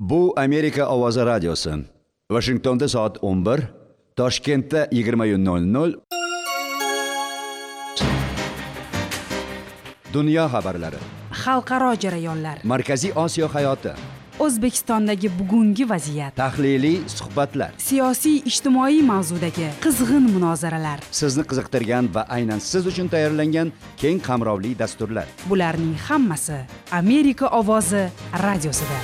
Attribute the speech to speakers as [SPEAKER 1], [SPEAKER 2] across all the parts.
[SPEAKER 1] Bu Amerika Ovozi radiosi. Washingtonda soat 11, Toshkentda 20:00. Dunyo xabarlari.
[SPEAKER 2] Xalqaro jarayonlar.
[SPEAKER 1] Markaziy Osiyo hayoti.
[SPEAKER 2] O'zbekistondagi bugungi vaziyat.
[SPEAKER 1] Tahliliy suhbatlar.
[SPEAKER 2] Siyosiy, ijtimoiy mavzudagi qizg'in munozaralar.
[SPEAKER 1] Sizni qiziqtirgan va aynan siz uchun tayyorlangan keng qamrovli dasturlar.
[SPEAKER 2] Bularning hammasi Amerika Ovozi radiosida.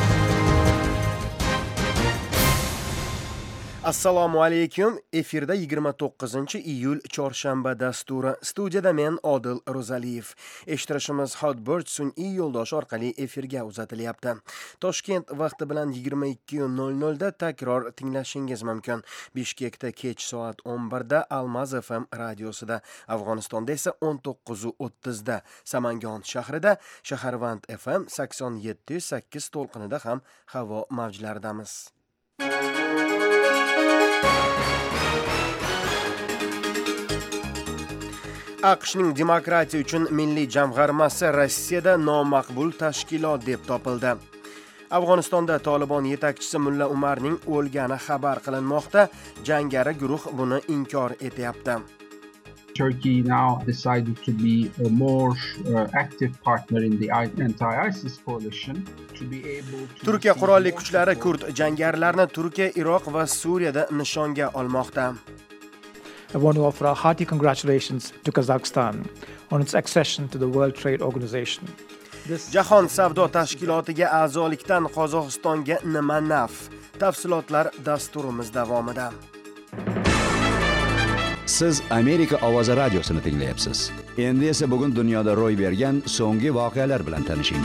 [SPEAKER 3] Assalomu alaykum. Efirda 29-iyul chorshanba dasturi. Studiyada men Odil Ro'zaliyev. Eshittirishimiz Hotbird sun'iy yo'ldosh orqali efirga uzatilyapti. Toshkent vaqti bilan 22:00 da takror tinglashingiz mumkin. Bishkekda kech soat 11 da Almaz FM radiosida, Afg'onistonda esa 19:30 da, Samangon shahrida Shaharvand FM 87.8 to'lqinida ham havo mavjlaridamiz. AQShning demokratiya uchun milliy jamg'armasi Rossiyada nomaqbul tashkilot deb topildi. Afg'onistonda Tolibon yetakchisi Mulla Umarning o'lgani xabar qilinmoqda. Jangari guruh buni inkor etyapti.
[SPEAKER 4] Turkey now decided to be a more active partner in the anti-ISIS coalition to be able to
[SPEAKER 3] Turkiya qurolli kuchlari kurd jangarilarni Turkiya, Iroq va Suriyada nishonga olmoqda.
[SPEAKER 5] I want to offer our hearty congratulations to Kazakhstan on its accession to the World Trade Organization.
[SPEAKER 3] Jahon savdo tashkilotiga a'zolikdan Qozog'istonga nima naf? Tafsilotlar dasturimiz davomida.
[SPEAKER 1] Siz Amerika Ovozi radiosini tinglayapsiz. Endi esa bugun dunyoda ro'y bergan so'nggi voqealar bilan tanishing.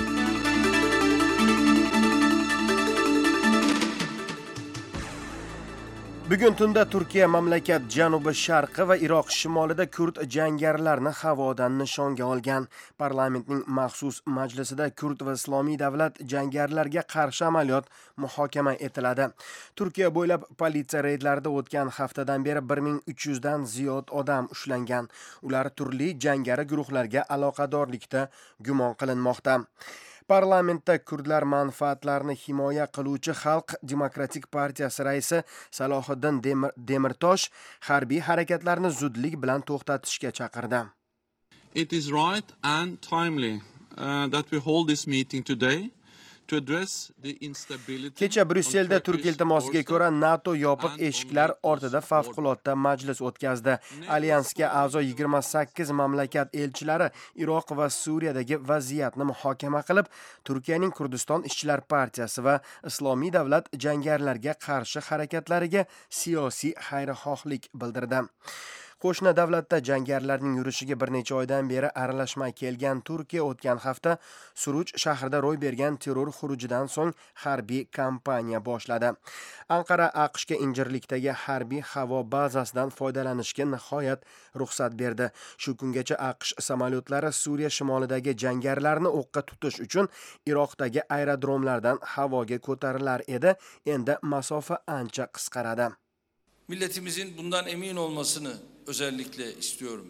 [SPEAKER 3] Bugun tunda Turkiya mamlakat janubi sharqi va Iroq shimolida kurd jangarilarni havodan nishonga olgan. Parlamentning maxsus majlisida kurd va islomiy davlat jangarilarga qarshi amaliyot muhokama etiladi. Turkiya bo'ylab politsiya reydlarida o'tgan haftadan beri 1300 dan ziyod odam ushlangan. Ular turli jangari guruhlarga aloqadorlikda gumon qilinmoqda. Parlamentda kurdlar manfaatlarini himoya qiluvchi Xalq demokratik partiyasi raisi Salohiddin Demirtosh harbiy harakatlarni zudlik bilan to'xtatishga chaqirdi.
[SPEAKER 6] It is right and timely that we hold this meeting today to address the instability.
[SPEAKER 3] Kecha Bryusselda Turk iltimosiga ko'ra NATO yopiq eshiklar ortida favqulodda majlis o'tkazdi. Alyansga a'zo 28 mamlakat elchilari Iroq va Suriyadagi vaziyatni muhokama qilib, Turkiyaning Kurdiston ishchilar partiyasi va Islomiy davlat jangarilarga qarshi harakatlariga siyosiy xayrixohlik bildirdi. Qo'shni davlatda jangarilarning yurishiga bir necha oydan beri aralashmay kelgan Turkiya o'tgan hafta Suruj shahrida ro'y bergan terror xurujidan so'ng harbiy kampaniya boshladi. Anqara AQShga Injirlikdagi harbiy havo bazasidan foydalanishga nihoyat ruxsat berdi. Shu kungacha AQSh samolyotlari Suriya shimolidagi jangarilarni o'qqa tutish uchun Iroqdagi aerodromlardan havoga ko'tarilar edi. Endi masofa ancha qisqaradi.
[SPEAKER 7] Milletimizin bundan emin olmasını özellikle istiyorum.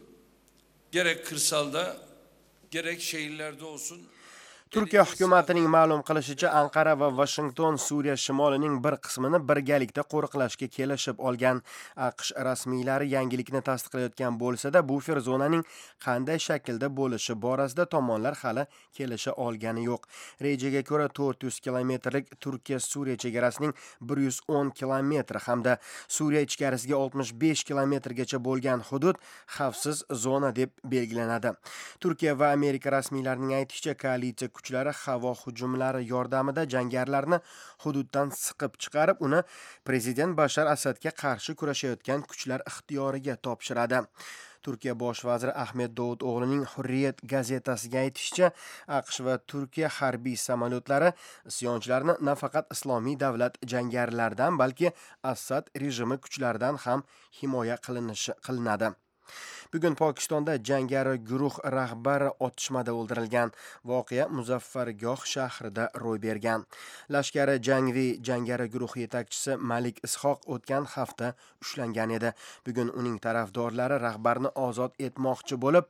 [SPEAKER 7] Gerek kırsalda, gerek şehirlerde olsun.
[SPEAKER 3] Turkiya hukumatining ma'lum qilishicha, Anqara va Washington Suriya shimolining bir qismini birgalikda qo'riqlashga kelishib olgan. AQSh rasmiylari yangilikni tasdiqlayotgan bo'lsa-da, bufer zonaning qanday shaklda bo'lishi borasida tomonlar hali kelisha olgani yo'q. Rejaga ko'ra 400 kilometrlik Turkiya-Suriya chegarasining 110 kilometri hamda Suriya ichkarisiga 65 kilometrgacha bo'lgan hudud xavfsiz zona deb belgilanadi. Turkiya va Amerika rasmiylarining aytishicha, koalitsiya kuchlari havo hujumlari yordamida jangarilarni hududdan siqib chiqarib, uni prezident Bashar Asadga qarshi kurashayotgan kuchlar ixtiyoriga topshiradi. Turkiya bosh vaziri Ahmed Davuto'g'lining Hurriyet gazetasiga aytishicha, AQSh va Turkiya harbiy samolyotlari isyonchilarni nafaqat Islomiy davlat jangarilaridan, balki Asad rejimi kuchlaridan ham himoya qilinadi. Bugun Pokistonda jangari guruh rahbari otishmada o'ldirilgan. Voqea Muzaffargoh shahrida ro'y bergan. Lashkari jangari guruh yetakchisi Malik Ishoq o'tgan hafta ushlangan edi. Bugun uning tarafdorlari rahbarni ozod etmoqchi bo'lib,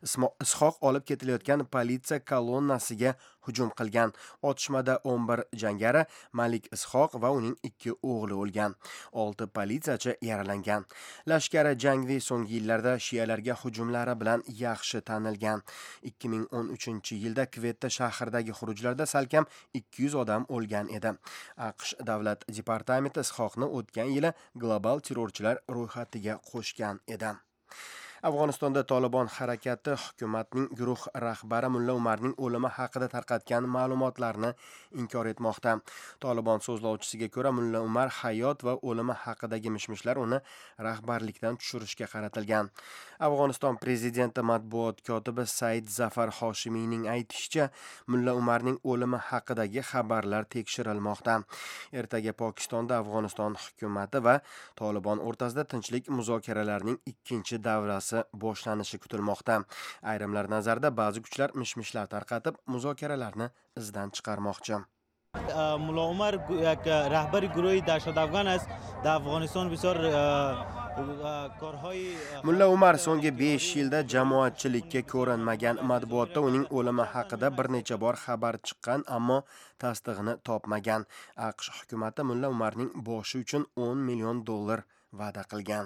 [SPEAKER 3] Ishoq olib ketilayotgan politsiya kolonnasiga hujum qilgan. Otishmada 11 jangari Malik Ishoq va uning 2 o'g'li o'lgan. 6 politsiyachi yaralangan. Lashkari Jangvi so'nggi yillarda shialarga hujumlari bilan yaxshi tanilgan. 2013-yilda Kvetta shahridagi xurujlarda salkam 200 odam o'lgan edi. AQSh davlat departamenti Ishoqni o'tgan yili global terrorchilar ro'yxatiga qo'shgan edi. Afg'onistonda Tolibon harakati hukumatning guruh rahbari Mulla Umarning o'limi haqida tarqatgan ma'lumotlarni inkor etmoqda. Tolibon so'zlovchisiga ko'ra, Mulla Umar hayot va o'limi haqidagi mishmishlar uni rahbarlikdan tushirishga qaratilgan. Afg'oniston prezidenti matbuot kotibi Said Zafar Hoshimiyning aytishicha, Mulla Umarning o'limi haqidagi xabarlar tekshirilmoqda. Ertaga Pokistonda Afg'oniston hukumati va Tolibon o'rtasida tinchlik muzokaralarining ikkinchi davrasi boshlanishi kutilmoqda. Ayrimlar nazarida ba'zi kuchlar mishmishlar tarqatib muzokaralarni izdan chiqarmoqchi.
[SPEAKER 8] ملا عمر یک رهبر گروه دهشت افغان است در افغانستان بسیار کارهای
[SPEAKER 3] Mulla Umar so'nggi 5 yilda jamoatchilikka ko'rinmagan. Matbuotda uning o'limi haqida bir necha bor xabar chiqqan, ammo tasdig'ini topmagan. AQSh hukumati Mulla Umarning boshi uchun $10 million va'da qilgan.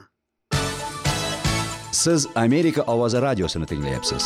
[SPEAKER 1] Siz Amerika ovozi radiosini tinglayapsiz.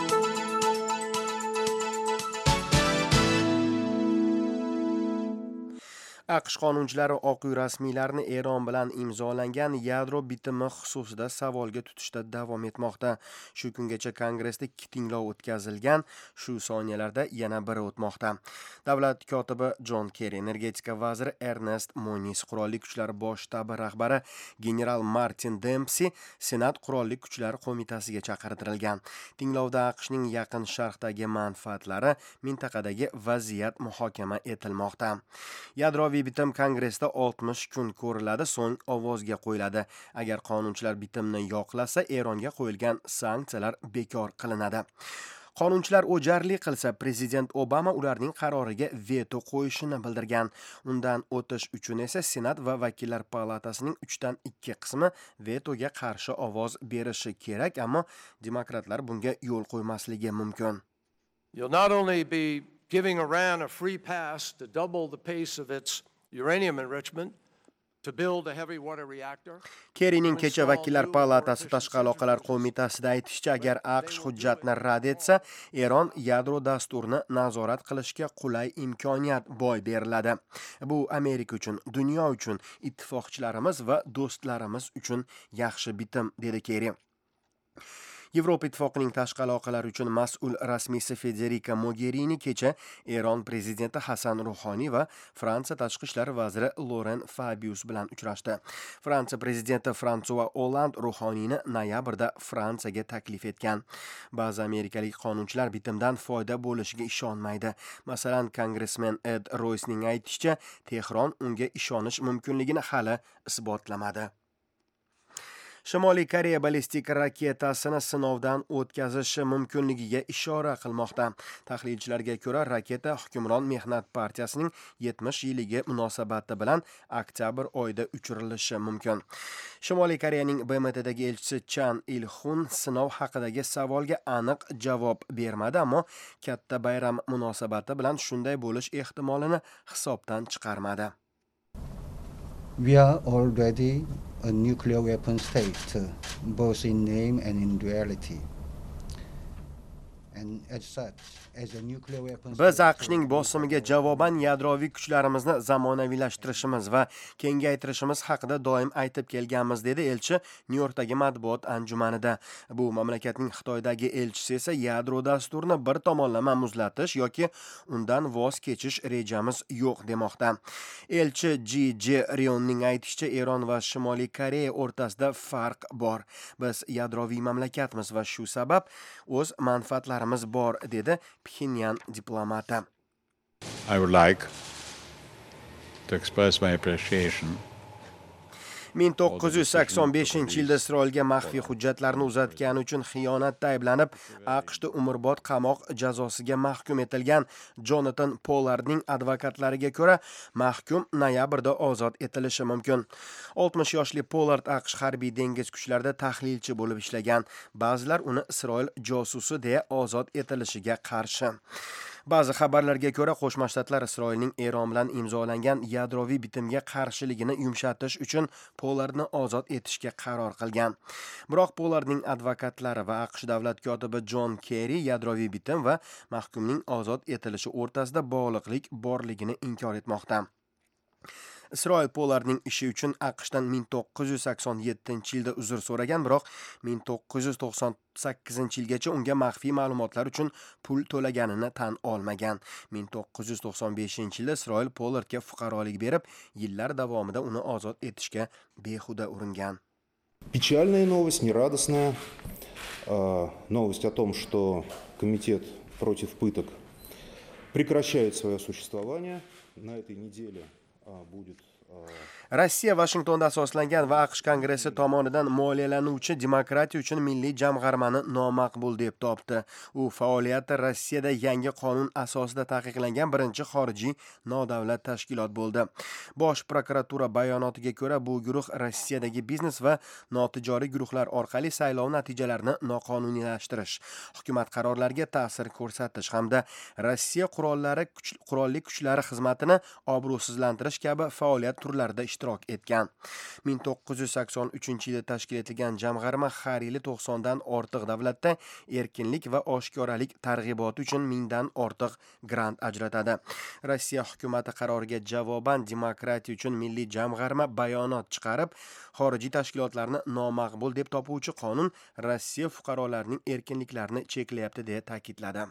[SPEAKER 1] AQSh qonunchilari Oq uy rasmiylarini Eron bilan imzolangan yadro bitimi xususida savolga tutishda davom etmoqda. Shu kungacha Kongressda 2 tinglov o'tkazilgan, shu soniyalarda yana biri o'tmoqda. Davlat kotibi Jon Kerri, energetika vaziri Ernest Moniz, qurolli kuchlar bosh shtabi rahbari general Martin Dempsey Senat qurolli kuchlar qo'mitasiga chaqirtirilgan. Tinglovda AQShning yaqin sharqdagi manfaatlari, mintaqadagi vaziyat muhokama etilmoqda. Yadroviy bitim Kongressda 60 kun ko'riladi, so'ng ovozga qo'yiladi. Agar qonunchilar bitimni yoqlasa, Eronga qo'yilgan sanksiyalar bekor qilinadi. Qonunchilar o'jarlik qilsa, prezident Obama ularning qaroriga veto qo'yishini bildirgan. Undan o'tish uchun esa Senat va Vakillar palatasining 3dan 2 qismi vetoga qarshi ovoz berishi kerak, ammo demokratlar bunga yo'l qo'ymasligi mumkin.
[SPEAKER 9] You'll not only be giving Iran a free pass to double the pace of its uranium enrichment, to build a heavy water reactor.
[SPEAKER 3] Kerrining kecha Vakillar palatasi tashqi aloqalar qo'mitasida aytishicha, agar AQSh hujjatni rad etsa, Eron yadro dasturini nazorat qilishga qulay imkoniyat boy beriladi. Bu Amerika uchun, dunyo uchun, ittifoqchilarimiz va do'stlarimiz uchun yaxshi bitim, dedi Kerri. Yevropa ittifoqining tashqi aloqalar uchun mas'ul rasmiysi Federica Mogherini kecha Eron prezidenti Hasan Ruhoniy va Fransiya tashqi ishlar vaziri Laurent Fabius bilan uchrashdi. Fransiya prezidenti François Hollande Ruhoniyni noyabrda Fransiyaga taklif etgan. Ba'zi amerikalik qonunchilar bitimdan foyda bo'lishiga ishonmaydi. Masalan, kongressmen Ed Roycening aytishicha, Tehron unga ishonish mumkinligini hali isbotlamadi. Shimoliy Koreya ballistik raketasini sinovdan o'tkazishi mumkinligiga ishora qilmoqda. Tahlilchilarga ko'ra, raketa hukmron mehnat partiyasining 70 yilligi munosabati bilan oktyabr oyida uchirilishi mumkin. Shimoliy Koreyaning BMTdagi elchisi Chan Il-hun sinov haqidagi savolga aniq javob bermadi, ammo katta bayram munosabati bilan shunday bo'lish ehtimolini hisobdan chiqarmadi.
[SPEAKER 10] We are already a nuclear weapon state, both in name and in reality. And as such, as a nuclear weapon
[SPEAKER 3] Biz AQShning bosimiga javoban yadroviy kuchlarimizni zamonaviylashtirishimiz va kengaytirishimiz haqida doim aytib kelganmiz, dedi elchi Nyu-Yorkdagi matbuot anjumanida. Bu mamlakatning Xitoydagi elchisi esa yadro dasturini bir tomonlama muzlatish yoki undan voz kechish rejamiz yo'q demoqda. Elchi Ji Jerionning aytishicha, Eron va Shimoliy Koreya o'rtasida farq bor. Biz yadroviy mamlakatmiz va shu sabab o'z manfaatlarimiz bor, dedi Pxenyan diplomati.
[SPEAKER 11] I would like to express my appreciation.
[SPEAKER 3] 1985-yilda Isroilga maxfiy hujjatlarni uzatgani uchun xiyonatda ayblanib, AQShda umrbod qamoq jazosiga mahkum etilgan Jonatan Pollardning advokatlariga ko'ra, mahkum noyabrda ozod etilishi mumkin. 60 yoshli Pollard AQSh harbiy dengiz kuchlarida tahlilchi bo'lib ishlagan. Ba'zilar uni Isroil josusi deya ozod etilishiga qarshi. Ba'zi xabarlarga ko'ra, Qo'shma Shtatlar Isroilning Eron bilan imzolangan yadroviy bitimga qarshiligini yumshatish uchun Pollardni ozod etishga qaror qilgan. Biroq Pollardning advokatlari va AQSh davlat kotibi Jon Kerri yadroviy bitim va mahkumning ozod etilishi o'rtasida bog'liqlik borligini inkor etmoqda. Isroil Pollardning ishi uchun AQShdan 1987-yilda uzr so'ragan, biroq 1998-yilgacha unga maxfiy ma'lumotlar uchun pul to'laganini tan olmagan. 1995-yilda Isroil Pollardga fuqarolik berib, yillar davomida uni ozod etishga behuda uringan.
[SPEAKER 11] Печальная новость, нерадостная новость о том, что комитет против пыток прекращает свое существование. На этой неделе будет
[SPEAKER 3] Rossiya Washingtonda asoslangan va AQSh Kongressi tomonidan moliyalanuvchi Demokratiya uchun milliy jamg'armani nomaqbul deb topdi. U faoliyati Rossiyada yangi qonun asosida taqiqlangan birinchi xorijiy nodavlat tashkilot bo'ldi. Bosh prokuratura bayonotiga ko'ra, bu guruh Rossiyadagi biznes va notijoriy guruhlar orqali saylov natijalarini noqonuniylashtirish, hukumat qarorlariga ta'sir ko'rsatish hamda Rossiya qurolli kuchlari xizmatini obro'sizlantirish kabi faoliyat turlarida ishtirok etgan. 1983-yilda tashkil etilgan jamg'arma har yili 90 dan ortiq davlatda erkinlik va oshkoralik targ'iboti uchun 1000 dan ortiq grant ajratadi. Rossiya hukumati qaroriga javoban Demokratiya uchun milliy jamg'arma bayonot chiqarib, xorijiy tashkilotlarni nomaqbul deb topuvchi qonun Rossiya fuqarolarining erkinliklarini cheklayapti deya ta'kidladi.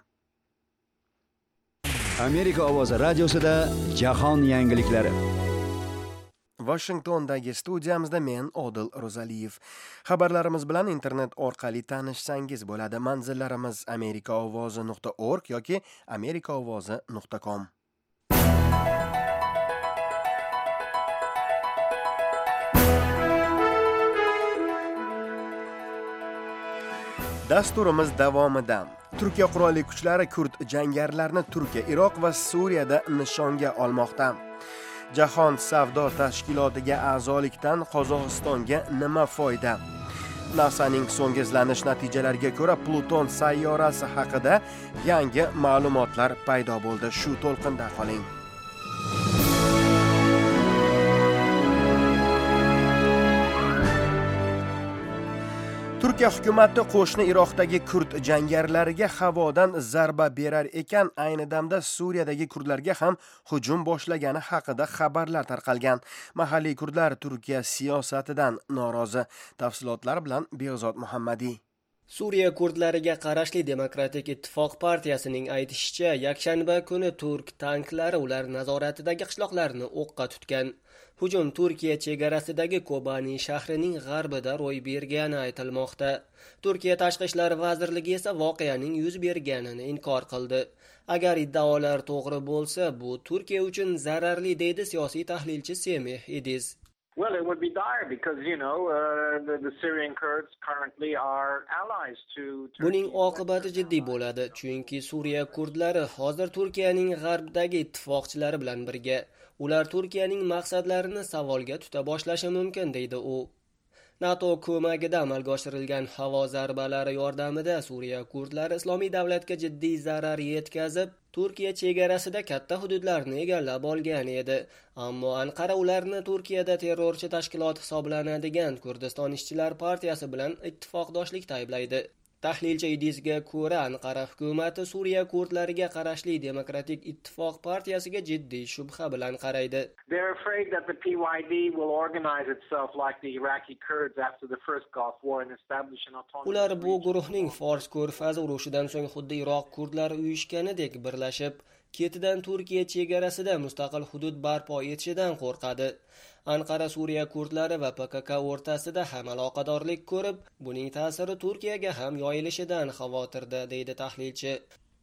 [SPEAKER 12] Amerika ovozi radiosida jahon yangiliklari.
[SPEAKER 3] Washingtondagi studiyamizda men Odil Ro'zaliyev. Xabarlarimiz bilan internet orqali tanishsangiz bo'ladi. Manzillarimiz amerikaovozi.org yoki amerikaovozi.com. Dasturimiz davomida Turkiya qurolli kuchlari kurd jangarilarni Turkiya, Iroq va Suriyada nishonga olmoqda. Jahon savdo tashkilotiga a'zolikdan Qozog'istonga nima foyda? NASAning so'nggi izlanish natijalariga ko'ra Pluton sayyorasi haqida yangi ma'lumotlar paydo bo'ldi. Shu to'lqinda qoling. Turkiya hukumati qo'shni Iroqdagi kurd jangarilariga havodan zarba berar ekan, ayni damda Suriyadagi kurdlarga ham hujum boshlagani haqida xabarlar tarqalgan. Mahalliy kurdlar Turkiya siyosatidan norozi. Tafsilotlar bilan Behzod Muhammadiy.
[SPEAKER 13] Suriya kurdlariga qarashli Demokratik ittifoq partiyasining aytishicha, yakshanba kuni turk tanklari ular nazoratidagi qishloqlarni o'qqa tutgan. Hujum Turkiya chegarasidagi Kobani shahrining g'arbida ro'y bergani aytilmoqda. Turkiya Tashqi ishlar vazirligi esa voqeaning yuz berganini inkor qildi. Agar iddaolar to'g'ri bo'lsa, bu Turkiya uchun zararli, deydi siyosiy tahlilchi Semih Idiz.
[SPEAKER 14] Well, it would be dire because, the Syrian Kurds currently are allies to Turkey.
[SPEAKER 13] Buning oqibati jiddiy bo'ladi, chunki Suriya kurdlari hozir Turkiyaning g'arbdagi ittifoqchilari bilan birga. Ular Turkiyaning maqsadlarini savolga tuta boshlashi mumkin, deydi u. NATO ko'magida amalga oshirilgan havo zarbalari yordamida Suriya kurdlari Islomiy davlatga jiddiy zarar yetkazib, Turkiya chegarasida katta hududlarni egallab olgan edi. Ammo Anqara ularni Turkiyada terrorchi tashkilot hisoblanadigan Kurdiston ishchilar partiyasi bilan ittifoqdoshlikda ayblaydi. Tahlilchi Idizga ko'ra, Anqara hukumati Suriya kurdlariga qarashli Demokratik ittifoq partiyasiga jiddiy shubha bilan qaraydi.
[SPEAKER 14] They're afraid that the PYD will organize itself like the Iraqi Kurds after the first Gulf War and establish an autonomous.
[SPEAKER 13] Ular bu guruhning Fors ko'rfazi urushidan so'ng xuddi Iroq kurdlari uyushganidek birlashib, ketidan Turkiya chegarasida mustaqil hudud barpo etishidan qo'rqadi. Anqara Suriya kurdlari va PKK o'rtasida ham aloqadorlik ko'rib, buning ta'siri Turkiyaga ham yoyilishidan xavotirda, deydi tahlilchi.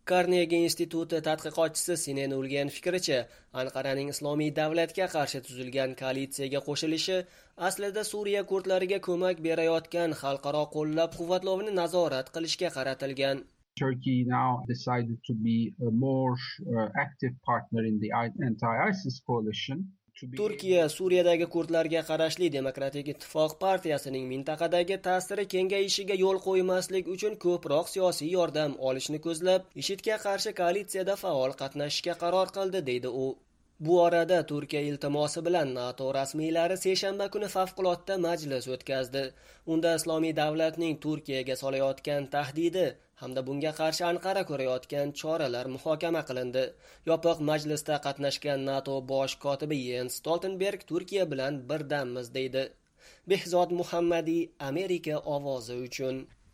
[SPEAKER 13] Carnegie instituti tadqiqotchisi Sinen Ulgen fikricha, Anqaraning islomiy davlatga qarshi tuzilgan koalitsiyaga qo'shilishi aslida Suriya kurdlariga ko'mak berayotgan xalqaro qo'llab-quvvatlovni nazorat qilishga qaratilgan.
[SPEAKER 4] Turkey now decided to be a more active partner in the anti-ISIS coalition.
[SPEAKER 13] Turkiya Suriyadagi kurdlarga qarashli Demokratik ittifoq partiyasining mintaqadagi ta'siri kengayishiga yo'l qo'ymaslik uchun ko'proq siyosiy yordam olishni ko'zlab, IShIDga qarshi koalitsiyada faol qatnashishga qaror qildi, deydi u. Bu orada Turkiya iltimosi bilan NATO rasmiylari seshanba kuni favqulodda majlis o'tkazdi. Unda Islomiy davlatning Turkiyaga solayotgan tahdidi hamda bunga qarshi Anqara ko'rayotgan choralar muhokama qilindi. Yopiq majlisda qatnashgan NATO bosh kotibi Jens Stoltenberg Turkiya bilan birdammiz deydi. Behzod Muhammadiy, Amerika ovozi uchun.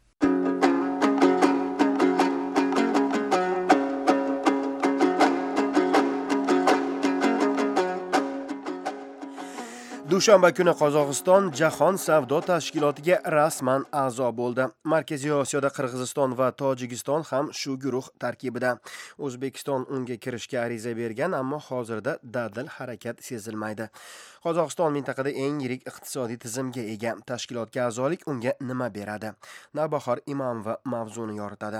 [SPEAKER 3] Dushanba kuni Qozog'iston Jahon savdo tashkilotiga rasman a'zo bo'ldi. Markaziy Osiyoda Qirg'iziston va Tojikiston ham shu guruh tarkibida. O'zbekiston unga kirishga ariza bergan, ammo hozirda dadil harakat sezilmaydi. Qozog'iston mintaqada eng yirik iqtisodiy tizimga ega. Tashkilotga a'zolik unga nima beradi? Navbahor Imomova mavzuni yoritadi.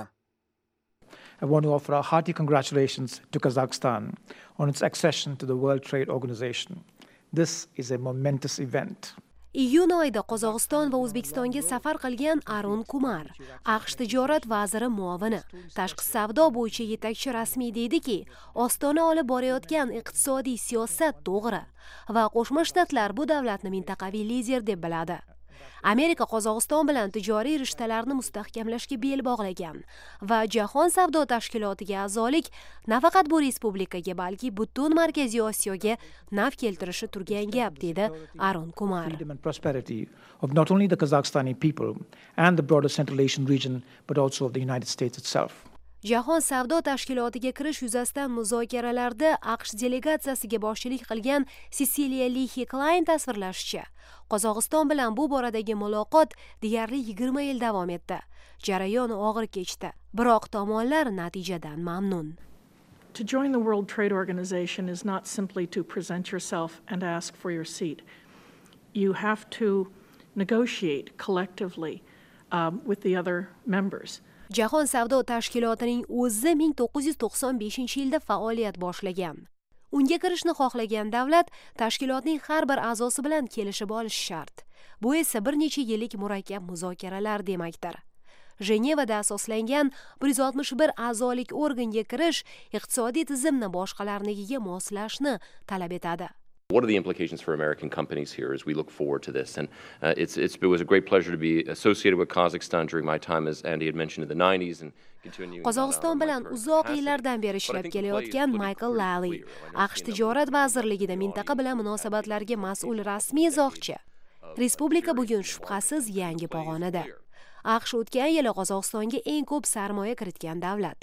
[SPEAKER 5] I want to offer a hearty congratulations to Kazakhstan on its accession to the World Trade Organization. This is a momentous event.
[SPEAKER 15] Iyun oyida Qozog'iston va O'zbekistonga safar qilgan Arun Kumar, AQSh tijorat vaziri muovini, tashqi savdo bo'yicha yetakchi rasmiy deydiki, Ostona olib borayotgan iqtisodiy siyosat to'g'ri va Qo'shma Shtatlar bu davlatni mintaqaviy lider deb biladi. Amerika Qozog'iston bilan tijoriy rishtalarni mustahkamlashga bel bog'lagan va Jahon savdo tashkilotiga a'zolik nafaqat bu respublikaga, balki butun Markaziy Osiyoga naf keltirishi turgan gap, dedi Arun Kumar.
[SPEAKER 5] Freedom and prosperity of not only the Kazakhstani people and the broader Central Asian region, but also of the United States itself.
[SPEAKER 15] Jahon savdo tashkilotiga kirish yuzasidan muzokaralarda AQSh delegatsiyasiga boshchilik qilgan Cecilia Leahy Klein tasvirlashicha, Qozog'iston bilan bu boradagi muloqot deyarli 20 yil davom etdi. Jarayon og'ir kechdi, biroq tomonlar natijadan mamnun.
[SPEAKER 16] To join the World Trade Organization is not simply to present yourself and ask for your seat. You have to negotiate collectively with the other members.
[SPEAKER 15] Jahon savdo tashkilotining o'zi 1995-yilda faoliyat boshlagan. Unga kirishni xohlagan davlat tashkilotning har bir a'zosi bilan kelishib olishi shart. Bu esa bir necha yillik murakkab muzokaralar demakdir. Jenevada asoslangan 161 a'zolik organga kirish iqtisodiy tizimni boshqalarnikiga moslashni talab etadi.
[SPEAKER 17] What are the implications for American companies here as we look forward to this? And it was a great pleasure to be associated with Kazakhstan during my time, as Andy had mentioned, in the 90s and continuing.
[SPEAKER 15] Qozog'iston bilan uzoq yillardan beri ishlab kelayotgan Michael Lally, AQSh tijorat vazirligida mintaqa bilan munosabatlarga mas'ul rasmiy izohchi. Respublika bugun shubhasiz yangi pog'onada. AQSh o'tgan yili Qozog'istonga eng ko'p sarmoya kiritgan davlat,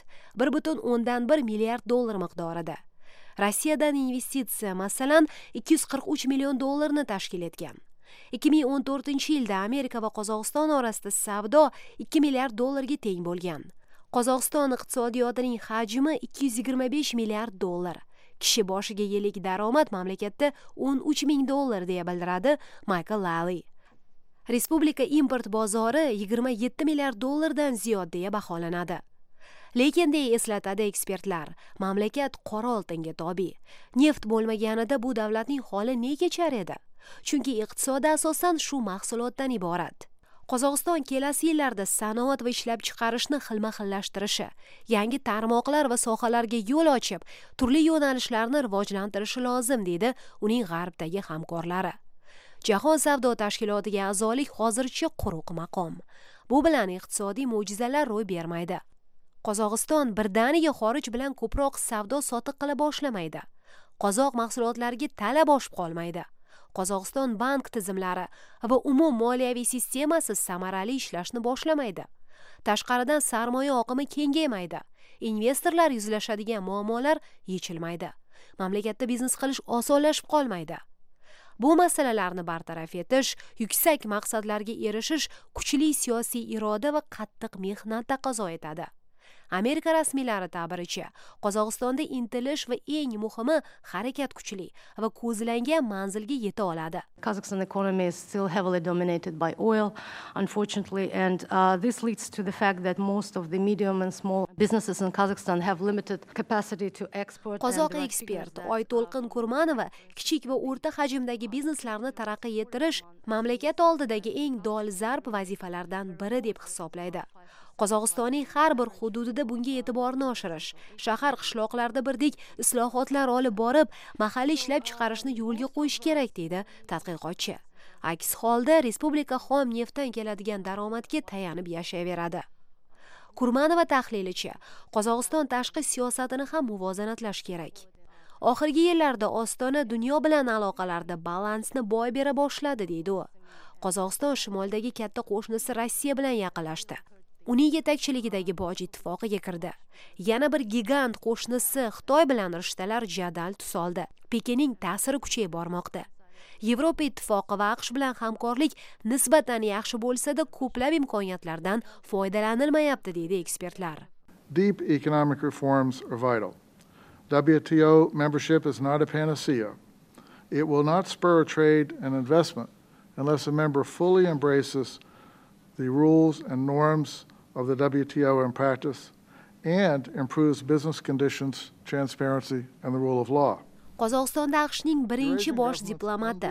[SPEAKER 15] 1,1 milliard dollar miqdorida. Rossiyadan investitsiya masalan 243 million dollarni tashkil etgan. 2014-yilda Amerika va Qozog'iston orasida savdo 2 milliard dollarga teng bo'lgan. Qozog'iston iqtisodiyotining hajmi 225 milliard dollar. Kishi boshiga yillik daromad mamlakatda 13 ming dollar deya bildiradi Michael Lally. Respublika import bozori 27 milliard dollardan ziyod deya baholanadi. Lekin deya eslatadi ekspertlar, mamlakat qora oltinga tobe. Neft bo'lmaganida bu davlatning holi ne kechar edi? Chunki iqtisodi asosan shu mahsulotdan iborat. Qozog'iston kelasi yillarda sanoat va ishlab chiqarishni xilma-xillashtirishi, yangi tarmoqlar va sohalarga yo'l ochib, turli yo'nalishlarni rivojlantirishi lozim, dedi uning g'arbdagi hamkorlari. Jahon savdo tashkilotiga a'zolik hozircha quruq maqom. Bu bilan iqtisodiy mo'jizalar ro'y bermaydi. Qozog'iston birdaniga xorij bilan ko'proq savdo sotiq qila boshlamaydi. Qozoq mahsulotlariga talab oshib qolmaydi. Qozog'iston bank tizimlari va umum moliyaviy sistemasi samarali ishlashni boshlamaydi. Tashqaridan sarmoya oqimi kengaymaydi. Investorlar yuzlashadigan muammolar yechilmaydi. Mamlakatda biznes qilish osonlashib qolmaydi. Bu masalalarni bartaraf etish, yuksak maqsadlarga erishish kuchli siyosiy iroda va qattiq mehnat taqozo etadi. Amerika rasmiylari ta'biricha, Qozog'istonda intilish va eng muhimi harakat kuchli va ko'zlangan manzilga yeta oladi.
[SPEAKER 18] Kazakhstan economy is still heavily dominated by oil, unfortunately, and this leads to the fact that most of the medium and small businesses in Kazakhstan have limited capacity to export.
[SPEAKER 15] Qozoq ekspert Oyto'lqin Kurmanova kichik va o'rta hajmdagi bizneslarni taraqqiy ettirish mamlakat oldidagi eng dolzarb vazifalardan biri deb hisoblaydi. Qozog'istonning har bir hududida bunga e'tiborni oshirish, shahar qishloqlarda birdek islohotlar olib borib, mahalliy ishlab chiqarishni yo'lga qo'yish kerak deydi tadqiqotchi. Aks holda respublika xom neftdan keladigan daromadga tayanib yashayveradi. Kurmanova tahlilicha, Qozog'iston tashqi siyosatini ham muvozanatlash kerak. Oxirgi yillarda Ostona dunyo bilan aloqalarda balansni boy bera boshladi deydi u. Qozog'iston shimoldagi katta qo'shnisi Rossiya bilan yaqinlashdi. Uning yetakchiligidagi boj ittifoqiga kirdi. Yana bir gigant qo'shnisi Xitoy bilan rishtalar jadal tus oldi. Pekinning ta'siri kuchayib bormoqda. Yevropa ittifoqi va AQSh bilan hamkorlik nisbatan yaxshi bo'lsa-da, ko'plab imkoniyatlardan foydalanilmayapti deydi ekspertlar.
[SPEAKER 19] Deep economic reforms are vital. WTO membership is not a panacea. It will not spur trade and investment unless a member fully embraces the rules and norms of the WTO in practice and improves business conditions, transparency, and the rule of law.
[SPEAKER 15] Qozog'istonda AQShning birinchi bosh diplomati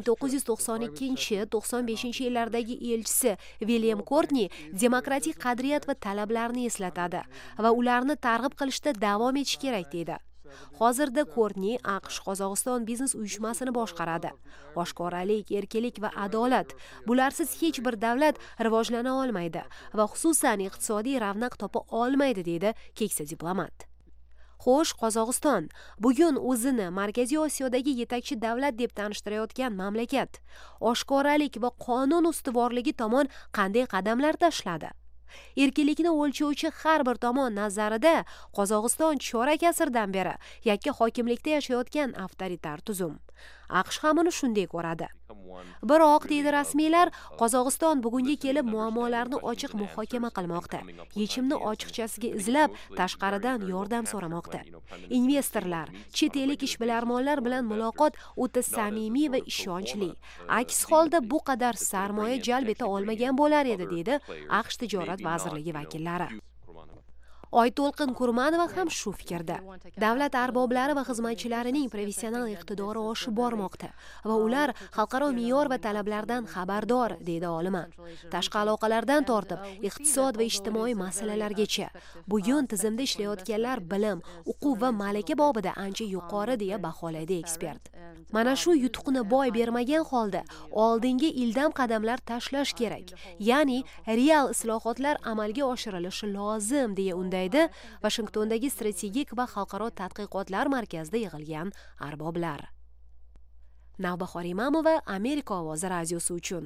[SPEAKER 15] 1992-95 yillardagi elchisi William Courtney demokratik qadriyat va talablarni eslatadi va ularni targ'ib qilishda davom etish kerak deydi. Hozirda Courtney AQSh Qozog'iston biznes uyushmasini boshqaradi. Oshkoralik, erkinlik va adolat bularsiz hech bir davlat rivojlana olmaydi va xususan iqtisodiy ravnaq topa olmaydi deydi keksa diplomat. Xo'sh, Qozog'iston bugun o'zini Markaziy Osiyodagi yetakchi davlat deb tanishtirayotgan mamlakat oshkoralik va qonun ustuvorligi tomon qanday qadamlar tashladi? Erkinlikni o'lchovchi har bir tomon nazarida Qozog'iston chorak asrdan beri yakka hokimlikda yashayotgan avtoritar tuzum. AQSh ham uni shunday ko'radi. Biroq deydi rasmiylar, Qozog'iston bugunga kelib muammolarni ochiq muhokama qilmoqda. Yechimni ochiqchasiga izlab, tashqaridan yordam so'ramoqda. Investorlar, chet ellik ishbilarmonlar bilan muloqot o'ta samimiy va ishonchli. Aks holda bu qadar sarmoya jalb eta olmagan bo'lar edi, deydi AQSh tijorat vazirligi vakillari. Oyto'lqin Kurmanova ham shu fikrda. Davlat arboblari va xizmatchilarining professional iqtidori oshib bormoqda va ular xalqaro me'yor va talablardan xabardor, deydi olima. Tashqi aloqalardan tortib, iqtisod va ijtimoiy masalalargacha bugun tizimda ishlayotganlar bilim, o'quv va malaka bobida ancha yuqori deya baholaydi ekspert. Mana shu yutuqni boy bermagan holda oldinga ildam qadamlar tashlash kerak. Ya'ni real islohotlar amalga oshirilishi lozim deya undaydi Washingtondagi strategik va xalqaro tadqiqotlar markazida yig'ilgan arboblar. Navbahor Imamova, Amerika ovozi radiosi uchun.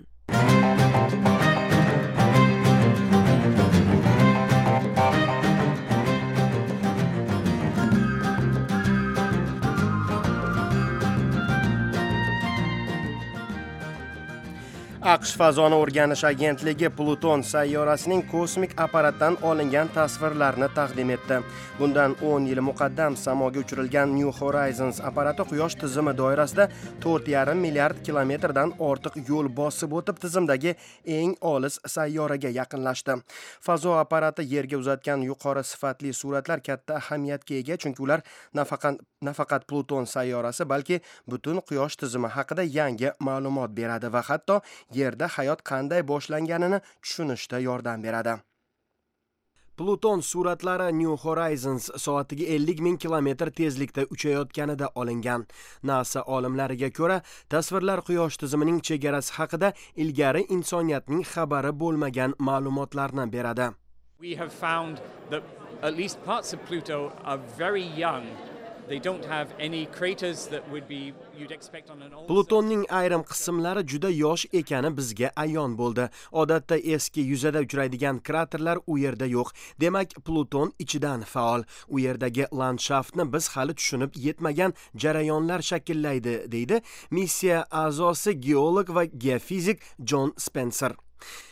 [SPEAKER 3] AQSh fazoni o'rganish agentligi Pluton sayyorasining kosmik apparatdan olingan tasvirlarni taqdim etdi. Bundan 10 yil muqaddam samoga uchirilgan New Horizons apparati Quyosh tizimi doirasida 4,5 milliard kilometrdan ortiq yo'l bosib o'tib tizimdagi eng olis sayyoraga yaqinlashdi. Fazo apparati Yerga uzatgan yuqori sifatli suratlar katta ahamiyatga ega, chunki ular nafaqat Pluton sayyorasi, balki butun Quyosh tizimi haqida yangi ma'lumot beradi va hatto Yerda hayot qanday boshlanganini tushunishda yordam beradi. Pluton suratlari New Horizons soatiga 50,000 kilometr tezlikda uchayotganida olingan. NASA olimlariga ko'ra, tasvirlar Quyosh tizimining chegarasi haqida ilgari insoniyatning xabari bo'lmagan ma'lumotlarni beradi.
[SPEAKER 20] We have found that at least parts of Pluto are very young. They don't have any craters that would be you'd expect on an old.
[SPEAKER 3] Plutonning ayrim qismlari juda yosh ekani bizga ayon bo'ldi. Odatda eski yuzada uchraydigan kraterlar u yerda yo'q. Demak, Pluton ichidan faol. U yerdagi landshaftni biz hali tushunib yetmagan jarayonlar shakllaydi, deydi missiya a'zosi geolog va geofizik John Spencer.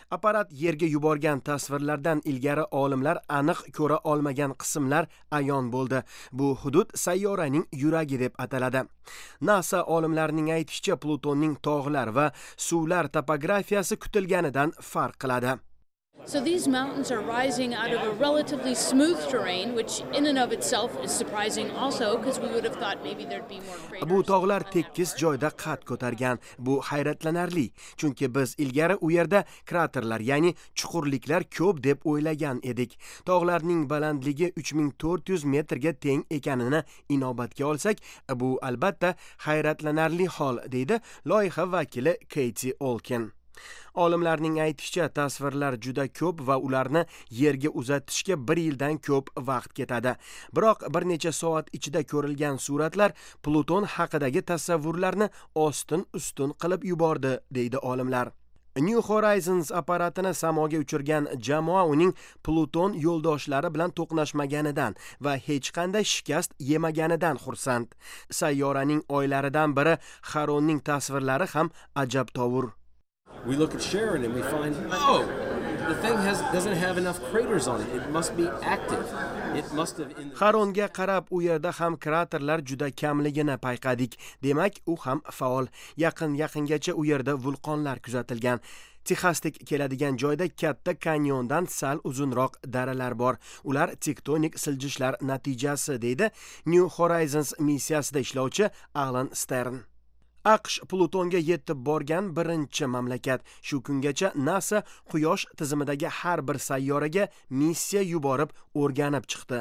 [SPEAKER 3] Apparat yerga yuborgan tasvirlardan ilgari olimlar aniq ko'ra olmagan qismlar ayon bo'ldi. Bu hudud sayyoraning yuragi deb ataladi. NASA olimlarining aytishicha, Plutonning tog'lar va suvlar topografiyasi kutilganidan farq qiladi.
[SPEAKER 21] So these mountains are rising out of a relatively smooth terrain, which in and of itself is surprising also, because we would have thought maybe there'd be more craters.
[SPEAKER 3] Bu tog'lar tekis joyda qad ko'targan. Bu hayratlanarli, chunki biz ilgari u yerda kraterlar, ya'ni chuqurliklar ko'p deb o'ylagan edik. Tog'larning balandligi 3400 metrga teng ekanini inobatga olsak, bu albatta hayratlanarli hol, deydi loyiha vakili Katie Olkin. Olimlarning aytishicha, tasvirlar juda ko'p va ularni yerga uzatishga 1 yildan ko'p vaqt ketadi. Biroq bir necha soat ichida ko'rilgan suratlar Pluton haqidagi tasavvurlarni ostin-ustun qilib yubordi, deydi olimlar. New Horizons apparatini samoga uchirgan jamoa uning Pluton yo'ldoshlari bilan to'qnashmaganidan va hech qanday shikast yemaganidan xursand. Sayyoraning oylaridan biri Charonning tasvirlari ham ajabtovur.
[SPEAKER 22] We look at Sharon and we find, oh, the thing doesn't have enough craters on it. It must be active. It must have in the...
[SPEAKER 3] Charonga qarab, u yerda ham kraterlar juda kamligini payqadik. Demak, u ham faol. Yaqingacha u yerda vulqonlar kuzatilgan. Texasdek keladigan joyda katta kanyondan sal uzunroq daralar bor. Ular tektonik siljishlar natijasi, deydi New Horizons missiyasida ishlovchi Alan Stern. AQSh Plutonga yetib borgan birinchi mamlakat. Shu kungacha NASA Quyosh tizimidagi har bir sayyoraga missiya yuborib o'rganib chiqdi.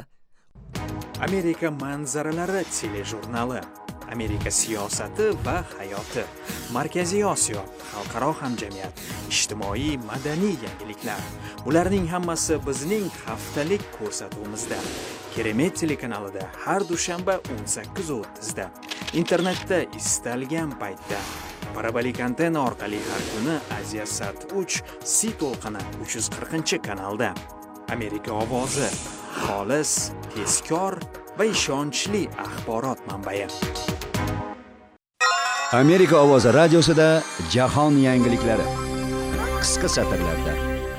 [SPEAKER 23] Amerika manzaralari telejurnali, Amerika siyosati va hayoti, Markaziy Osiyo, xalqaro hamjamiyat, ijtimoiy madaniy yangiliklar. Bularning hammasi bizning haftalik ko'rsatuvimizda. Keremet telekanalida har dushanba 18:30 da. Internetda istalgan paytda. Parabolik antenna orqali har kuni Aziyasat 3 C to'lqini 340-kanalda. Amerika ovozi, xolis, tezkor va ishonchli axborot manbai.
[SPEAKER 12] Amerika ovozi radiosida jahon yangiliklari qisqa satrlarda.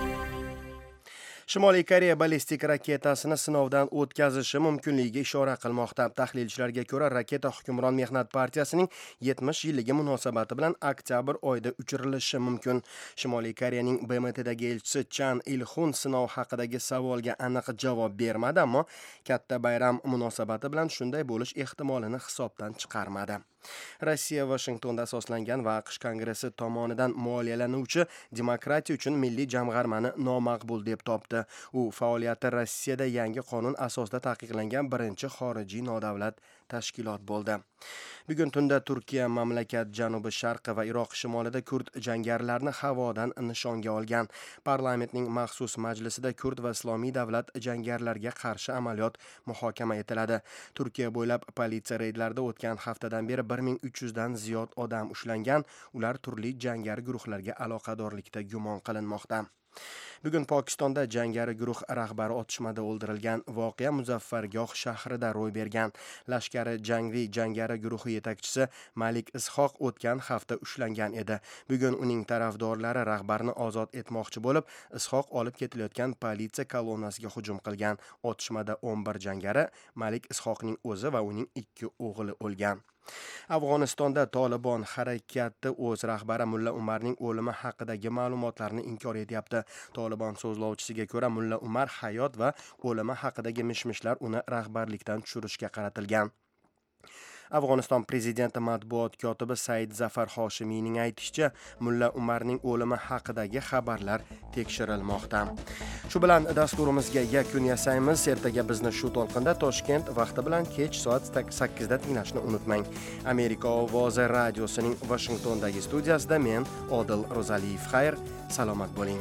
[SPEAKER 3] Shimoliy Koreya ballistik raketasini sinovdan o'tkazishi mumkinligiga ishora qilmoqda. Tahlilchilarga ko'ra, raketa Hukmron mehnat partiyasining 70 yilligi munosabati bilan oktyabr oyida uchirilishi mumkin. Shimoliy Koreyaning BMTdagi elchisi Chan Il-hun sinov haqidagi savolga aniq javob bermadi, ammo katta bayram munosabati bilan shunday bo'lish ehtimolini hisobdan chiqarmadi. Rossiya Washingtonda asoslangan va AQSh Kongressi tomonidan moliyalanuvchi demokratiya uchun milliy jamg'armani nomaqbul deb topdi. U faoliyati Rossiyada yangi qonun asosida taqiqlangan birinchi xorijiy nodavlat tashkilot bo'ldi. Bugun tunda Turkiya mamlakat janubi sharqi va Iroq shimolida kurd jangarilarni havodan nishonga olgan. Parlamentning maxsus majlisida kurd va islomiy davlat jangarilarga qarshi amaliyot muhokama etiladi. Turkiya bo'ylab politsiya reydlarida o'tgan haftadan beri 1300 dan ziyod odam ushlangan. Ular turli jangari guruhlarga aloqadorlikda gumon qilinmoqda. Bugun Pokistonda jangari guruh rahbari otishmada o'ldirilgan. Voqea Muzaffargoh shahrida ro'y bergan. Lashkari Jangvi jangari guruhi yetakchisi Malik Ishoq o'tgan hafta ushlangan edi. Bugun uning tarafdorlari rahbarni ozod etmoqchi bo'lib, Ishoq olib ketilayotgan politsiya kolonnasiga hujum qilgan. Otishmada 11 jangari, Malik Ishoqning o'zi va uning 2 o'g'li o'lgan. Afg'onistonda Tolibon harakati o'z rahbari Mulla Umarning o'limi haqidagi ma'lumotlarni inkor etyapti. Tolibon so'zlovchisiga ko'ra, Mulla Umar hayot va o'limi haqidagi mishmishlar uni rahbarlikdan tushirishga qaratilgan. Afg'oniston prezidenti matbuot kotibi Said Zafar Hoshimiyning aytishicha, Mulla Umarning o'limi haqidagi xabarlar tekshirilmoqda. Shu bilan dasturimizga yakun yasaymiz. Ertaga bizni shu to'lqinda Toshkent vaqti bilan kech soat 8 da tinglashni unutmang. Amerika ovozi radiosining Washingtondagi studiyasida men Odil Rozaliyev. Xayr, salomat bo'ling.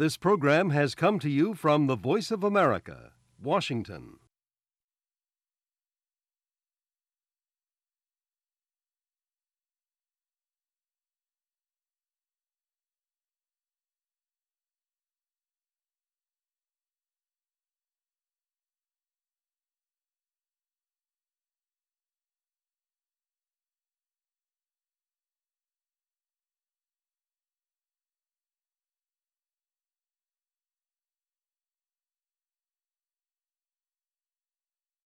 [SPEAKER 2] This program has come to you from the Voice of America, Washington.